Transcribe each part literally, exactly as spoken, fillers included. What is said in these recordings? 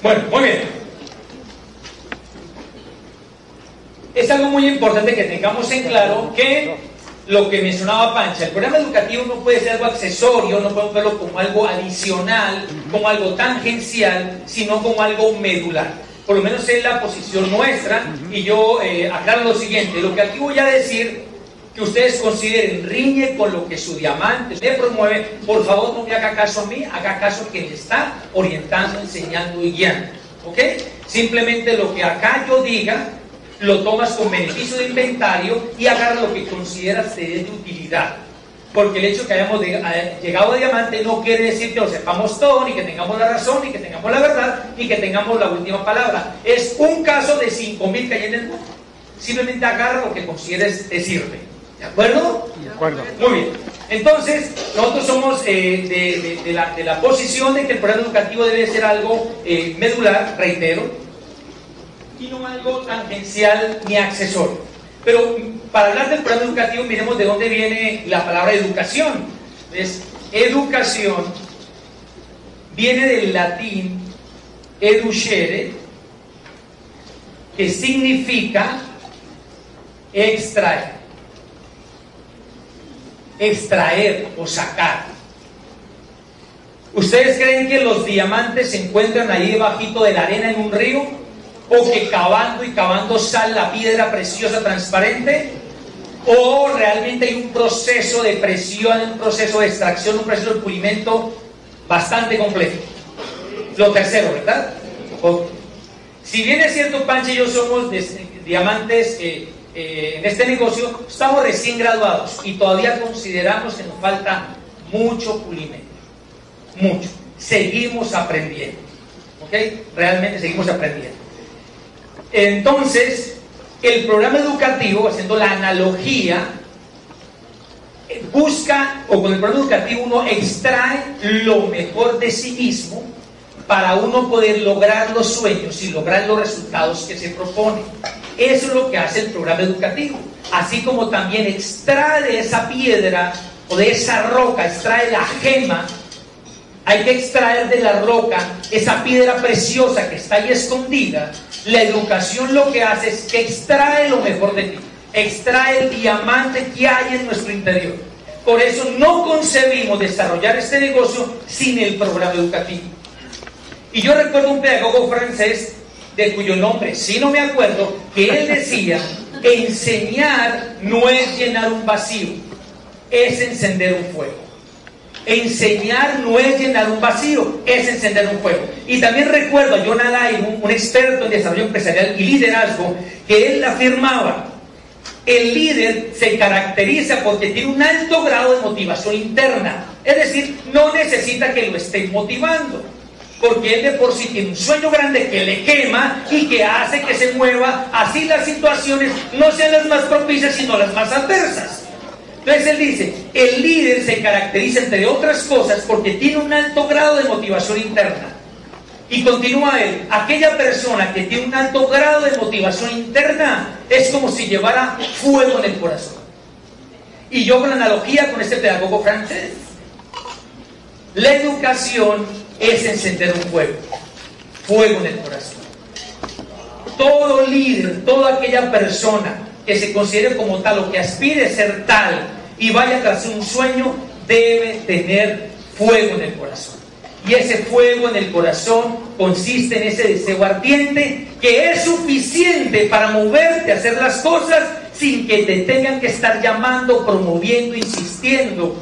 Bueno, muy bien. Es algo muy importante que tengamos en claro que lo que mencionaba Pancha, el programa educativo no puede ser algo accesorio, no podemos verlo como algo adicional, como algo tangencial, sino como algo medular. Por lo menos es la posición nuestra, y yo eh, aclaro lo siguiente: lo que aquí voy a decir, que ustedes consideren riñe con lo que su diamante le promueve, por favor no me haga caso a mí, haga caso a quien le está orientando, enseñando y guiando, ¿ok? Simplemente lo que acá yo diga, lo tomas con beneficio de inventario y agarra lo que consideras de utilidad. Porque el hecho de que hayamos de, eh, llegado a diamante no quiere decir que lo sepamos todo, ni que tengamos la razón, ni que tengamos la verdad, ni que tengamos la última palabra. Es un caso de cinco mil que hay en el mundo. Simplemente agarra lo que consideres te sirve. ¿De acuerdo? De acuerdo. Muy bien. Entonces, nosotros somos eh, de, de, de, la, de la posición de que el programa educativo debe ser algo eh, medular, reitero, y no algo tangencial ni accesorio. Pero para hablar del programa educativo, miremos de dónde viene la palabra educación. ¿Ves? Educación viene del latín educere, que significa extraer. Extraer o sacar. ¿Ustedes creen que los diamantes se encuentran ahí debajito de la arena en un río? ¿O que cavando y cavando sale la piedra preciosa transparente? ¿O realmente hay un proceso de presión, un proceso de extracción, un proceso de pulimento bastante complejo? Lo tercero, ¿verdad? Okay. Si bien es cierto, Pancha y yo somos de, de, diamantes eh, eh, en este negocio, estamos recién graduados y todavía consideramos que nos falta mucho pulimento. Mucho. Seguimos aprendiendo. ¿Ok? Realmente seguimos aprendiendo. Entonces, el programa educativo, haciendo la analogía, busca, o con el programa educativo uno extrae lo mejor de sí mismo para uno poder lograr los sueños y lograr los resultados que se propone. Eso es lo que hace el programa educativo. Así como también extrae de esa piedra o de esa roca, extrae la gema. Hay que extraer de la roca esa piedra preciosa que está ahí escondida. La educación lo que hace es que extrae lo mejor de ti, extrae el diamante que hay en nuestro interior. Por eso no concebimos desarrollar este negocio sin el programa educativo. Y yo recuerdo un pedagogo francés, de cuyo nombre sí no me acuerdo, que él decía: enseñar no es llenar un vacío, es encender un fuego. Enseñar no es llenar un vacío, es encender un fuego. Y también recuerdo a John Alay, un, un experto en desarrollo empresarial y liderazgo, que él afirmaba: el líder se caracteriza porque tiene un alto grado de motivación interna. Es decir, no necesita que lo estén motivando, porque él de por sí tiene un sueño grande que le quema y que hace que se mueva, así las situaciones no sean las más propicias, sino las más adversas. Entonces él dice, el líder se caracteriza, entre otras cosas, porque tiene un alto grado de motivación interna. Y continúa él: aquella persona que tiene un alto grado de motivación interna es como si llevara fuego en el corazón. Y yo con la analogía con este pedagogo francés, la educación es encender un fuego, fuego en el corazón. Todo líder, toda aquella persona que se considere como tal o que aspire a ser tal y vaya tras un sueño, debe tener fuego en el corazón. Y ese fuego en el corazón consiste en ese deseo ardiente que es suficiente para moverte a hacer las cosas sin que te tengan que estar llamando, promoviendo, insistiendo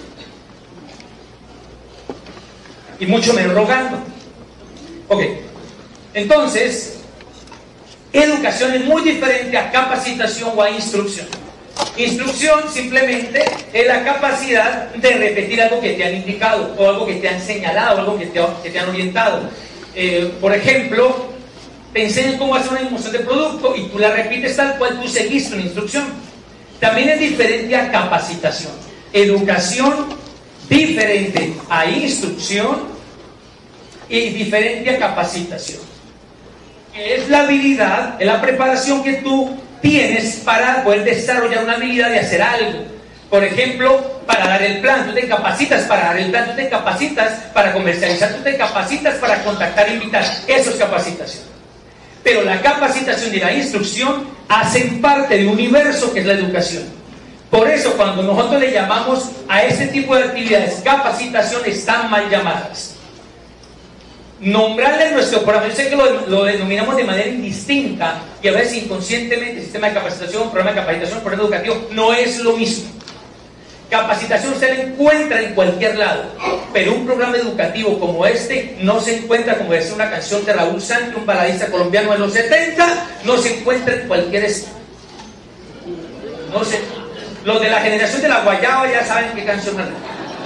y mucho menos rogando. Ok, entonces educación es muy diferente a capacitación o a instrucción. Instrucción simplemente es la capacidad de repetir algo que te han indicado, o algo que te han señalado, algo que te, que te han orientado. Eh, por ejemplo, te enseñan cómo hacer una demostración de producto y tú la repites tal cual tú seguiste una instrucción. También es diferente a capacitación. Educación diferente a instrucción y diferente a capacitación. Es la habilidad, es la preparación que tú tienes para poder desarrollar una habilidad de hacer algo. Por ejemplo, para dar el plan, tú te capacitas para dar el plan, tú te capacitas para comercializar, tú te capacitas para contactar e invitar. Eso es capacitación. Pero la capacitación y la instrucción hacen parte de un universo que es la educación. Por eso cuando nosotros le llamamos a este tipo de actividades capacitación, están mal llamadas. Nombrarle nuestro programa, yo sé que lo, lo denominamos de manera indistinta y a veces inconscientemente, sistema de capacitación, programa de capacitación, programa educativo, no es lo mismo. Capacitación se la encuentra en cualquier lado, pero un programa educativo como este no se encuentra, como decía una canción de Raúl Sánchez, un baladista colombiano de los setenta, no se encuentra en cualquier estado. No sé, los de la generación de la guayaba ya saben qué canción es.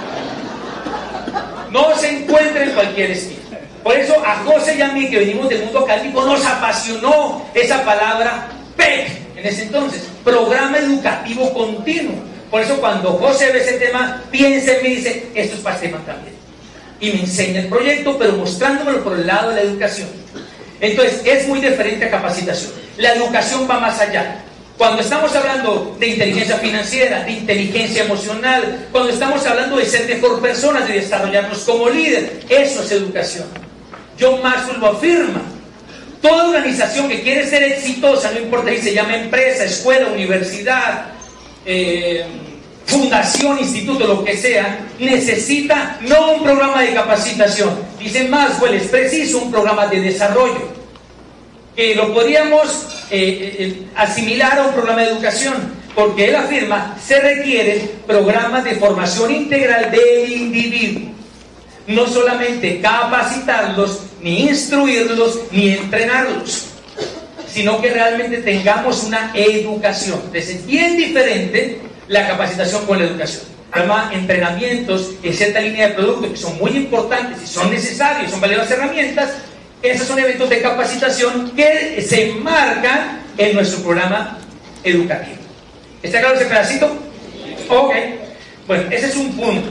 No se encuentra en cualquier estilo. Por eso a José y a mí, que venimos del mundo académico, nos apasionó esa palabra P E C en ese entonces, Programa Educativo Continuo. Por eso cuando José ve ese tema, piensa en mí y dice, esto es para este tema también. Y me enseña el proyecto, pero mostrándomelo por el lado de la educación. Entonces, es muy diferente a capacitación. La educación va más allá. Cuando estamos hablando de inteligencia financiera, de inteligencia emocional, cuando estamos hablando de ser mejor personas, de desarrollarnos como líder, eso es educación. John Maxwell lo afirma. Toda organización que quiere ser exitosa, no importa si se llama empresa, escuela, universidad, eh, fundación, instituto, lo que sea, necesita no un programa de capacitación. Dice Maxwell, es preciso un programa de desarrollo. Que lo podríamos eh, eh, asimilar a un programa de educación, porque él afirma, se requieren programas de formación integral del individuo. No solamente capacitarlos, ni instruirlos, ni entrenarlos, sino que realmente tengamos una educación. Entonces es bien diferente la capacitación con la educación. Además, entrenamientos en cierta línea de productos que son muy importantes y son necesarios, son valiosas herramientas. Esos son eventos de capacitación que se enmarcan en nuestro programa educativo. ¿Está claro ese pedacito? Ok. Bueno, ese es un punto.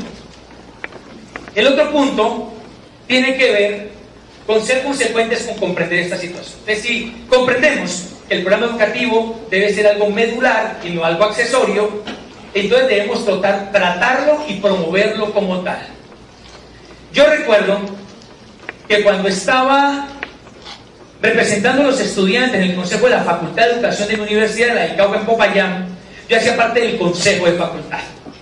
El otro punto tiene que ver con ser consecuentes con comprender esta situación. Es decir, comprendemos que el programa educativo debe ser algo medular y no algo accesorio, entonces debemos tratar, tratarlo y promoverlo como tal. Yo recuerdo que cuando estaba representando a los estudiantes en el consejo de la Facultad de Educación de la Universidad de la Cauca en Popayán, yo hacía parte del consejo de facultad.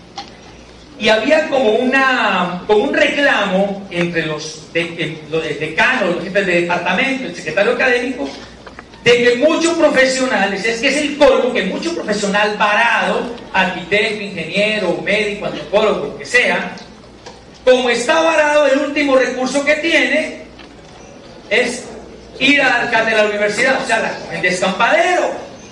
Y había como, una, como un reclamo entre los, de, de, los decanos, los jefes de departamento, el secretario académico, de que muchos profesionales, es que es el colmo que mucho profesional varado, arquitecto, ingeniero, médico, antropólogo, lo que sea, como está varado, el último recurso que tiene es ir a dar cátedra a la universidad, o sea, el descampadero.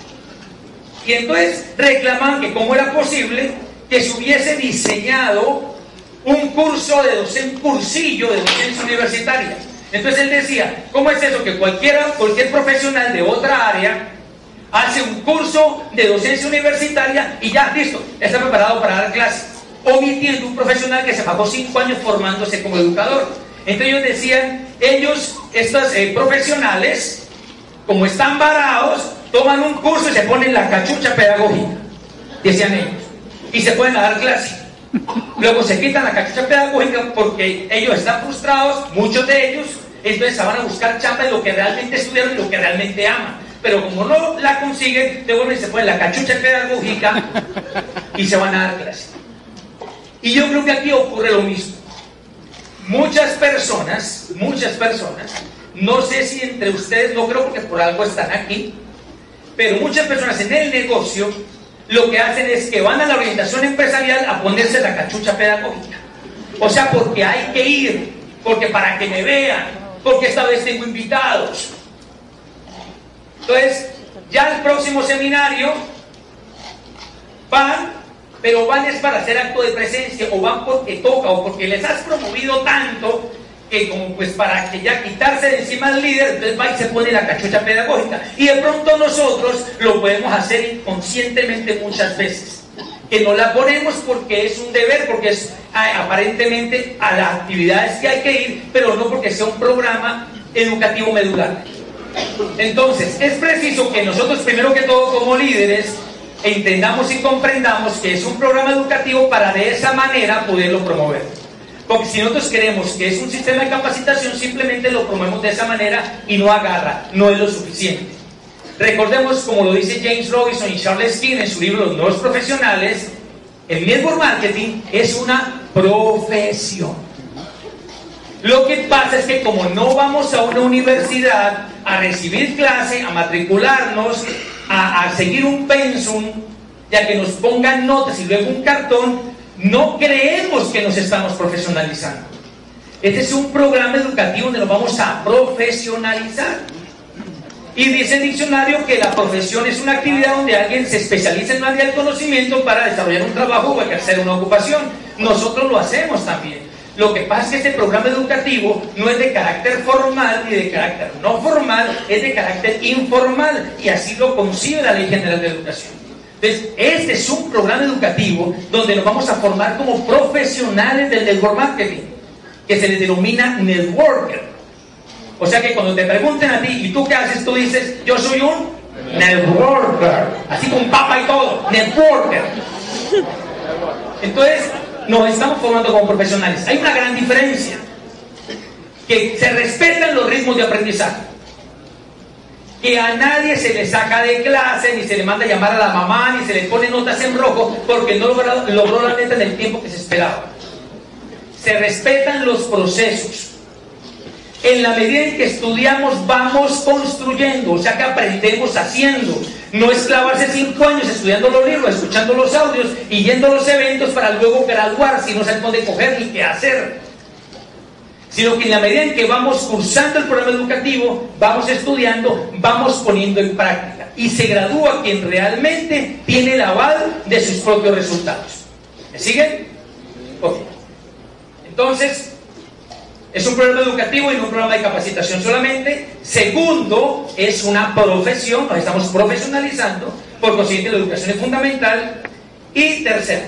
Y entonces reclaman que cómo era posible que se hubiese diseñado un curso de docencia, un cursillo de docencia universitaria. Entonces él decía, ¿cómo es eso que cualquiera, cualquier profesional de otra área hace un curso de docencia universitaria y ya, listo, está preparado para dar clases? Omitiendo un profesional que se pasó cinco años formándose como educador. Entonces ellos decían, ellos, estos eh, profesionales, como están varados, toman un curso y se ponen la cachucha pedagógica, decían ellos, y se pueden dar clases. Luego se quitan la cachucha pedagógica porque ellos están frustrados, muchos de ellos, entonces se van a buscar chamba de lo que realmente estudiaron y lo que realmente aman. Pero como no la consiguen, devuelven y se ponen la cachucha pedagógica y se van a dar clases. Y yo creo que aquí ocurre lo mismo. Muchas personas, muchas personas, no sé si entre ustedes, no creo porque por algo están aquí, pero muchas personas en el negocio lo que hacen es que van a la orientación empresarial a ponerse la cachucha pedagógica. O sea, porque hay que ir, porque para que me vean, porque esta vez tengo invitados. Entonces, ya el próximo seminario van, pero van es para hacer acto de presencia, o van porque toca, o porque les has promovido tanto, que como pues para que ya quitarse de encima del líder, entonces va y se pone la cachucha pedagógica. Y de pronto nosotros lo podemos hacer inconscientemente muchas veces. Que no la ponemos porque es un deber, porque es aparentemente a las actividades que hay que ir, pero no porque sea un programa educativo medular. Entonces, es preciso que nosotros, primero que todo, como líderes, entendamos y comprendamos que es un programa educativo para de esa manera poderlo promover. Porque si nosotros creemos que es un sistema de capacitación, simplemente lo promovemos de esa manera y no agarra, no es lo suficiente. Recordemos, como lo dice James Robinson y Charles King en su libro Los Nuevos Profesionales, el network marketing es una profesión. Lo que pasa es que como no vamos a una universidad a recibir clase, a matricularnos, a, a seguir un pensum, ya que nos pongan notas y luego un cartón, no creemos que nos estamos profesionalizando. Este es un programa educativo donde nos vamos a profesionalizar. Y dice el diccionario que la profesión es una actividad donde alguien se especializa en un área del conocimiento para desarrollar un trabajo o ejercer una ocupación. Nosotros lo hacemos también. Lo que pasa es que este programa educativo no es de carácter formal ni de carácter no formal, es de carácter informal, y así lo concibe la Ley General de Educación. Entonces, este es un programa educativo donde nos vamos a formar como profesionales del network marketing, que se les denomina networker. O sea que cuando te pregunten a ti, ¿y tú qué haces? Tú dices, yo soy un networker, así con papa y todo, networker. Entonces, nos estamos formando como profesionales. Hay una gran diferencia, que se respetan los ritmos de aprendizaje, que a nadie se le saca de clase, ni se le manda a llamar a la mamá, ni se le pone notas en rojo porque no logró, logró la neta en el tiempo que se esperaba. Se respetan los procesos. En la medida en que estudiamos, vamos construyendo, o sea que aprendemos haciendo. No es clavarse cinco años estudiando los libros, escuchando los audios y yendo a los eventos para luego graduarse y no saber dónde coger ni qué hacer. Sino que en la medida en que vamos cursando el programa educativo, vamos estudiando, vamos poniendo en práctica. Y se gradúa quien realmente tiene el aval de sus propios resultados. ¿Me siguen? Ok. Entonces, es un programa educativo y no un programa de capacitación solamente. Segundo, es una profesión, nos estamos profesionalizando, por consiguiente la educación es fundamental. Y tercero,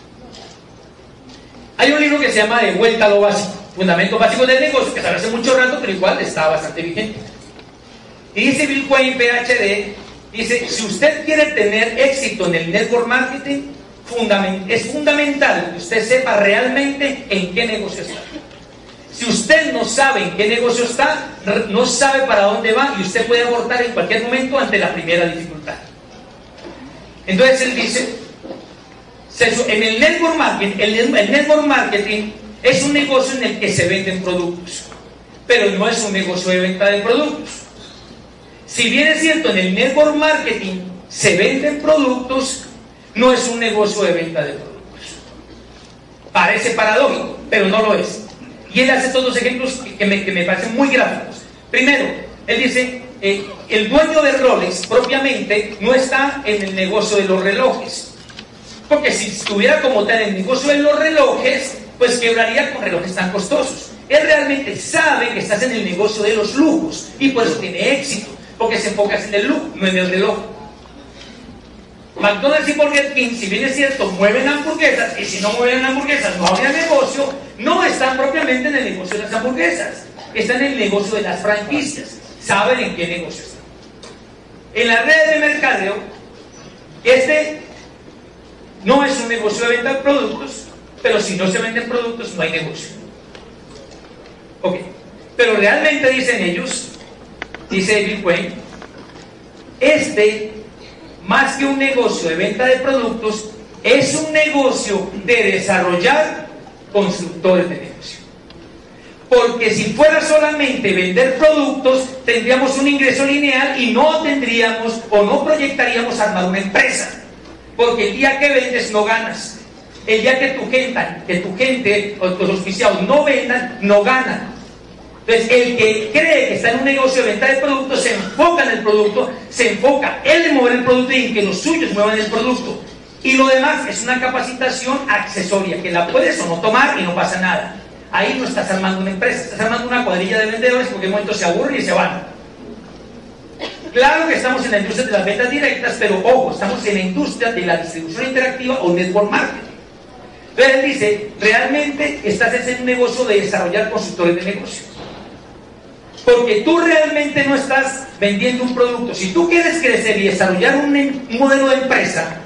hay un libro que se llama De vuelta a lo básico, Fundamentos Básicos del Negocio, que salió hace mucho rato, pero igual está bastante vigente. Y dice Bill Wayne, P H D, dice, si usted quiere tener éxito en el network marketing, fundament- es fundamental que usted sepa realmente en qué negocio está. Si usted no sabe en qué negocio está, no sabe para dónde va y usted puede abortar en cualquier momento ante la primera dificultad. Entonces él dice, en el network marketing, el, el network marketing es un negocio en el que se venden productos, pero no es un negocio de venta de productos. Si bien es cierto, en el network marketing se venden productos, no es un negocio de venta de productos. Parece paradójico, pero no lo es. Y él hace todos los ejemplos que me, que me parecen muy gráficos. Primero, él dice, eh, el dueño de Rolex propiamente no está en el negocio de los relojes. Porque si estuviera como tal en el negocio de los relojes, pues quebraría con relojes tan costosos. Él realmente sabe que estás en el negocio de los lujos y por eso tiene éxito, porque se enfoca en el lujo, no en el reloj. McDonald's y Burger King, si bien es cierto, mueven hamburguesas, y si no mueven hamburguesas no habría negocio, no están propiamente en el negocio de las hamburguesas, están en el negocio de las franquicias, saben en qué negocio están. En las redes de mercadeo, este no es un negocio de venta de productos, pero si no se venden productos no hay negocio. Ok, pero realmente dicen ellos, dice Bill Wayne, este, más que un negocio de venta de productos, es un negocio de desarrollar constructores de negocio. Porque si fuera solamente vender productos, tendríamos un ingreso lineal y no tendríamos o no proyectaríamos armar una empresa. Porque el día que vendes no ganas. El día que tu gente, que tu gente o tus auspiciados no vendan, no ganan. Entonces, el que cree que está en un negocio de venta de productos se enfoca en el producto, se enfoca él en mover el producto y en que los suyos muevan el producto. Y lo demás es una capacitación accesoria, que la puedes o no tomar y no pasa nada. Ahí no estás armando una empresa, estás armando una cuadrilla de vendedores porque en un momento se aburren y se van. Claro que estamos en la industria de las ventas directas, pero ojo, estamos en la industria de la distribución interactiva o network marketing. Entonces él dice, realmente estás en un negocio de desarrollar consultores de negocio. Porque tú realmente no estás vendiendo un producto. Si tú quieres crecer y desarrollar un, un modelo de empresa,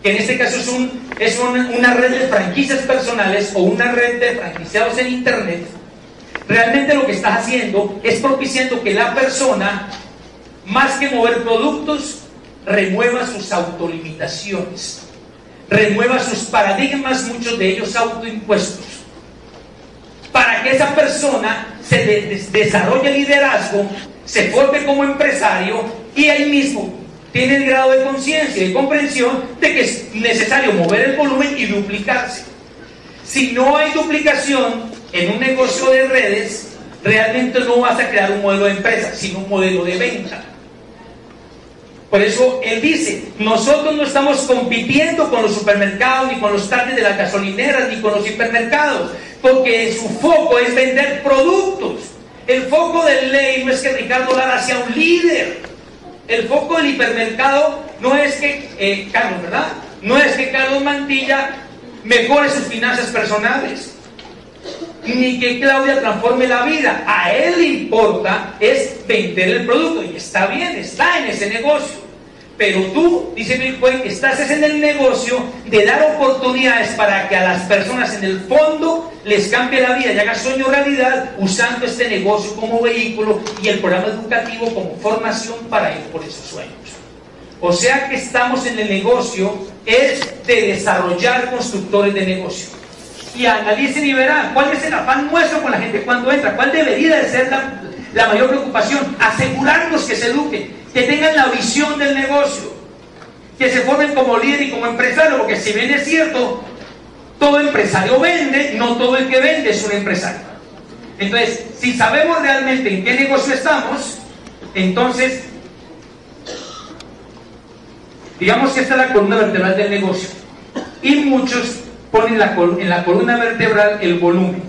que en este caso es, un, es un, una red de franquicias personales o una red de franquiciados en internet, realmente lo que estás haciendo es propiciando que la persona, más que mover productos, remueva sus autolimitaciones, remueva sus paradigmas, muchos de ellos autoimpuestos, para que esa persona se de desarrolle liderazgo, se forme como empresario y ahí mismo tiene el grado de conciencia y de comprensión de que es necesario mover el volumen y duplicarse. Si no hay duplicación en un negocio de redes, realmente no vas a crear un modelo de empresa, sino un modelo de venta. Por eso él dice, nosotros no estamos compitiendo con los supermercados, ni con los tanques de las gasolineras, ni con los hipermercados, porque su foco es vender productos. El foco del ley no es que Ricardo Lara sea un líder. El foco del hipermercado no es que, eh, Carlos, ¿verdad? No es que Carlos Mantilla mejore sus finanzas personales, ni que Claudia transforme la vida. A él le importa es vender el producto, y está bien, está en ese negocio. Pero tú, dice Bitcoin, estás en el negocio de dar oportunidades para que a las personas en el fondo les cambie la vida y haga sueño realidad, usando este negocio como vehículo y el programa educativo como formación para ir por esos sueños. O sea que estamos en el negocio es de desarrollar constructores de negocio. Y analicen y verán cuál es el afán nuestro con la gente cuando entra, cuál debería de ser la, la mayor preocupación. Asegurarnos que se eduquen, que tengan la visión del negocio, que se formen como líder y como empresario, porque si bien es cierto, todo empresario vende, no todo el que vende es un empresario. Entonces, si sabemos realmente en qué negocio estamos, entonces, digamos que esta es la columna vertebral del negocio, y muchos ponen la col en la columna vertebral el volumen.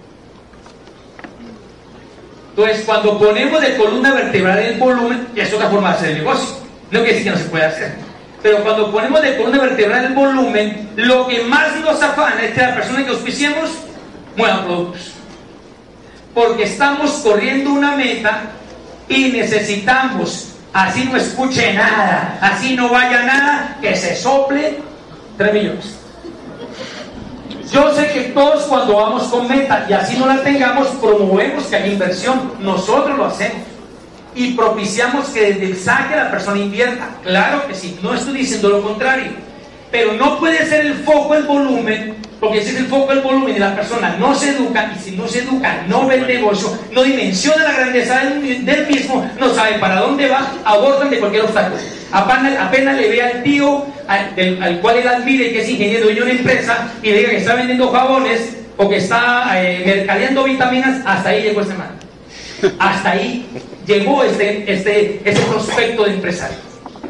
Entonces, cuando ponemos de columna vertebral el volumen, ya es otra forma de hacer el negocio. No quiere decir que no se puede hacer. Pero cuando ponemos de columna vertebral el volumen, lo que más nos afana es que la persona que auspiciemos mueva productos. Porque estamos corriendo una meta y necesitamos, así no escuche nada, así no vaya nada, que se sople tres millones. Yo sé que todos cuando vamos con meta y así no la tengamos, promovemos que haya inversión. Nosotros lo hacemos y propiciamos que desde el saque la persona invierta. Claro que sí, no estoy diciendo lo contrario, pero no puede ser el foco el volumen, porque si es el foco el volumen y la persona no se educa, y si no se educa no ve el negocio, no dimensiona la grandeza del, del mismo, no sabe para dónde va, abortan de cualquier obstáculo. Apenas, apenas le ve al tío al, del, al cual él admire, que es ingeniero dueño de una empresa, y le diga que está vendiendo jabones o que está eh, mercadeando vitaminas, hasta ahí llegó este man. Hasta ahí llegó este, este, este prospecto de empresario.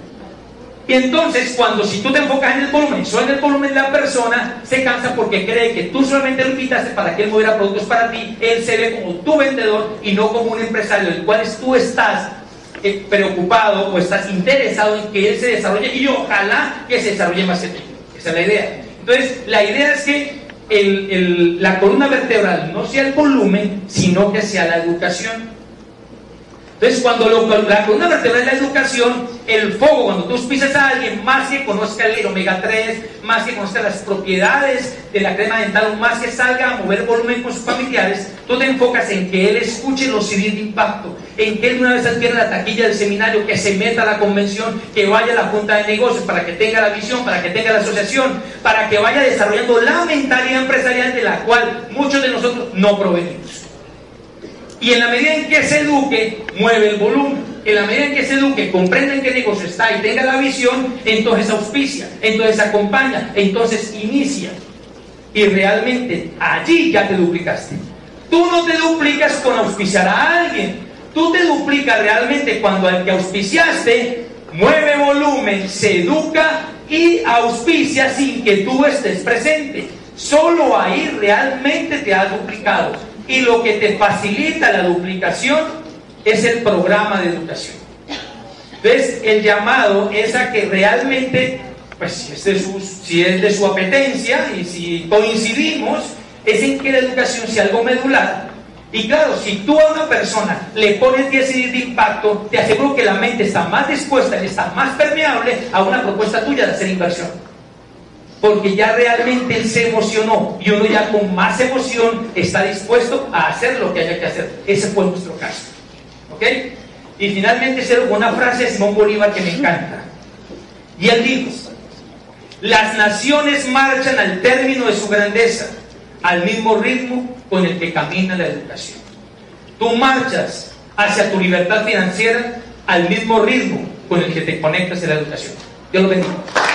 Y entonces, cuando si tú te enfocas en el volumen, solo en el volumen de la persona, se cansa porque cree que tú solamente lo invitaste para que él moviera productos para ti. Él se ve como tu vendedor y no como un empresario, del cual tú estás eh, preocupado o estás interesado en que él se desarrolle, y ojalá que se desarrolle más que tú. Esa es la idea. Entonces, la idea es que el, el, la columna vertebral no sea el volumen, sino que sea la educación. Entonces, cuando lo, la columna vertebral es la educación, el foco, cuando tú auspicias a alguien, más que conozca el omega tres, más que conozca las propiedades de la crema dental, o más que salga a mover volumen con sus familiares, tú te enfocas en que él escuche los C Ds de impacto, en que él una vez adquiera la taquilla del seminario, que se meta a la convención, que vaya a la junta de negocios, para que tenga la visión, para que tenga la asociación, para que vaya desarrollando la mentalidad empresarial de la cual muchos de nosotros no provenimos. Y en la medida en que se eduque, mueve el volumen. En la medida en que se eduque, comprenda en qué negocio está y tenga la visión, entonces auspicia, entonces acompaña, entonces inicia. Y realmente allí ya te duplicaste. Tú no te duplicas con auspiciar a alguien. Tú te duplicas realmente cuando al que auspiciaste mueve volumen, se educa y auspicia sin que tú estés presente. Solo ahí realmente te has duplicado. Y lo que te facilita la duplicación es el programa de educación. Entonces, el llamado es a que realmente, pues si es de su, si es de su apetencia y si coincidimos, es en que la educación sea algo medular. Y claro, si tú a una persona le pones diez C Ds de impacto, te aseguro que la mente está más dispuesta y está más permeable a una propuesta tuya de hacer inversión. porque ya realmente él se emocionó y uno ya con más emoción está dispuesto a hacer lo que haya que hacer. Ese fue nuestro caso. ¿Ok? Y finalmente cierro con una frase de Simón Bolívar que me encanta. Y él dijo: las naciones marchan al término de su grandeza al mismo ritmo con el que camina la educación. Tú marchas hacia tu libertad financiera al mismo ritmo con el que te conectas en la educación. Dios lo bendiga.